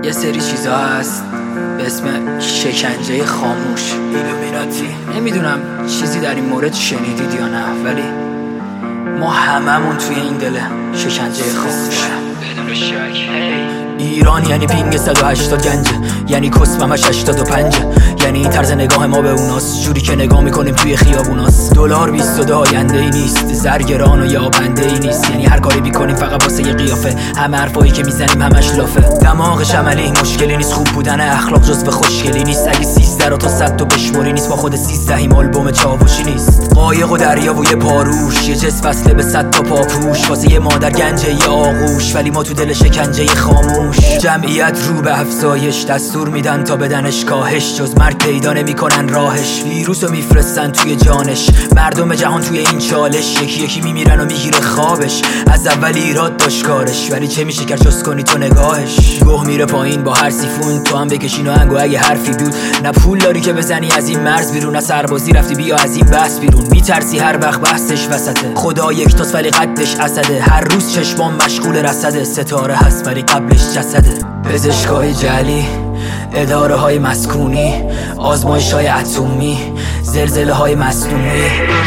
یه سری چیزا هست به اسم شکنجه خاموش. ایلومیناتی. نمیدونم چیزی در این مورد شنیدید یا نه، ولی ما هممون توی این دل شکنجه خاموش بدون شک. ایران یعنی پینگ 180 گنجه، یعنی کسبمش 85، یعنی این طرز نگاه ما به اوناست، جوری که نگاه میکنیم توی خیابوناست. دلار 22 آینده ای نیست، زرگران و یا بنده ای نیست، یعنی هر کاری بیکنیم فقط واسه یه قیافه. همه حرفایی که میزنیم همش لافه. دماغش عملی مشکلی نیست، خوب بودن اخلاق جزو خوشگلی نیست. اگه 13 رو تا 100 تو بشموری نیست، با خود 13 آلبوم چاوشی نیست. قایق و دریا و یه پاروش، یه جس وصله به 100 تا پاپوش، واسه یه مادر گنجه یه آغوش، ولی ما تو دل شکنجه خاموش. جمعیت رو به افزایش، دستور میدن تا بدنش کاهش، جز مرگ پیدا نمیکنن راهش. ویروسو میفرستن توی جانش، مردم جهان توی این چالش، یکی یکی میمیرن و میگیره خوابش. از اول ایراد داشت کارش، ولی چه میشه کرد کنی تو نگاهش. گوه میره پایین با هر سیفون، تو هم بکشین و انگو اگه حرفی بود. نه پول داری که بزنی از این مرز بیرون، نه سربازی رفتی بیا از این بحث بیرون. میترسی هر وقت بحثش وسطه، خدا یکتاست ولی قدش اسده. هر روز چشمام مشغول رصده، ستاره هست ولی قبلش جسده. پزشکای جعلی، اداره های مسکونی، آزمایش های اتمی، زلزله های مصنوعی.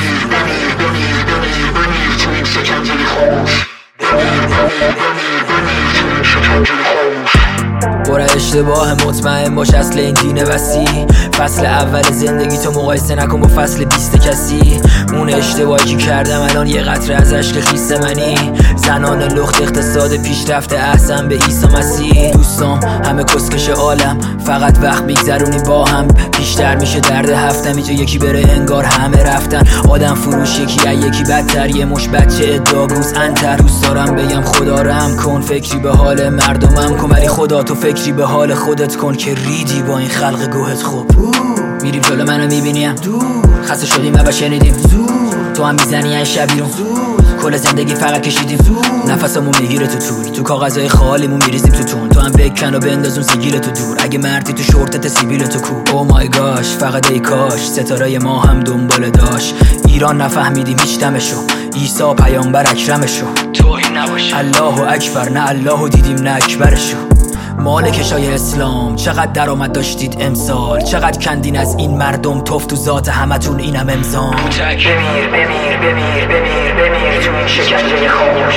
برای اشتباه مطمئن باش اصل این دین وسیع. فصل اول زندگی تو مقایسه نکن با فصل 20 کسی. اون اشتباهی که کردم الان یه قطره از عشق خیس منی. زنان لخت اقتصاد پیشرفت احسن به عیسی مسیح. دوستام همه کسکش عالم، فقط وقت میگذرونی با هم. بیشتر میشه درد هفتم، اینجا یکی بره انگار همه رفتن. آدم فروش یکی یکی بدتر، یه مش بچه اداگوز انتر. دوست دارم بگم خدا رحم کن، فکری به حال مردمم کن، ولی خدا تو فکری به حال خودت کن که ریدی با این خلق گوهت. خوب میریم جلو منو میبینیم دور، خسته شدیم و شنیدیم زور. تو هم میزنی این شب بیرون زور، کل زندگی فقط کشیدیم زور. نفسمون میگیره تو طول، تو کاغذهای خالیمون میریزیم تو تون. تو هم بکن و بندازون سیگیل تو دور، اگه مردی تو شورتت سیبیل تو کو. او مای گاش فقط ای کاش ستاره ما هم دنبال داشت. ایران نفهمیدیم هیچ دمشو، عیسی پیامبر اکرمشو. توهین نباشه الله اکبر، نه الله دیدیم نه اکبرشو. مالکشای اسلام چقدر درآمد داشتید امسال، چقدر کندین از این مردم توف تو ذات همتون اینم امضام. بمیر بمیر بمیر بمیر بمیر تو این شکنجه خاموش،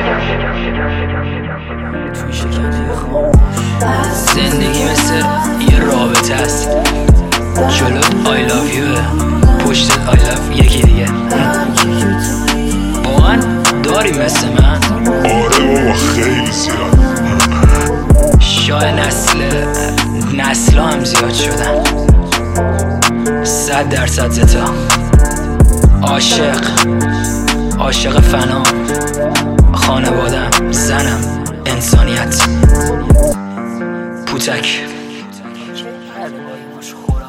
تو این شکنجه خاموش. زندگی مثل یه رابطه است، جلو I love you، پشتت I love یکی دیگه. واقعا داری مثل من؟ آره بابا خیلی زیاد. شاید نسل هم زیاد شدن. 100% زتا عاشق فنا، خانوادم، زنم، انسانیت. پوتک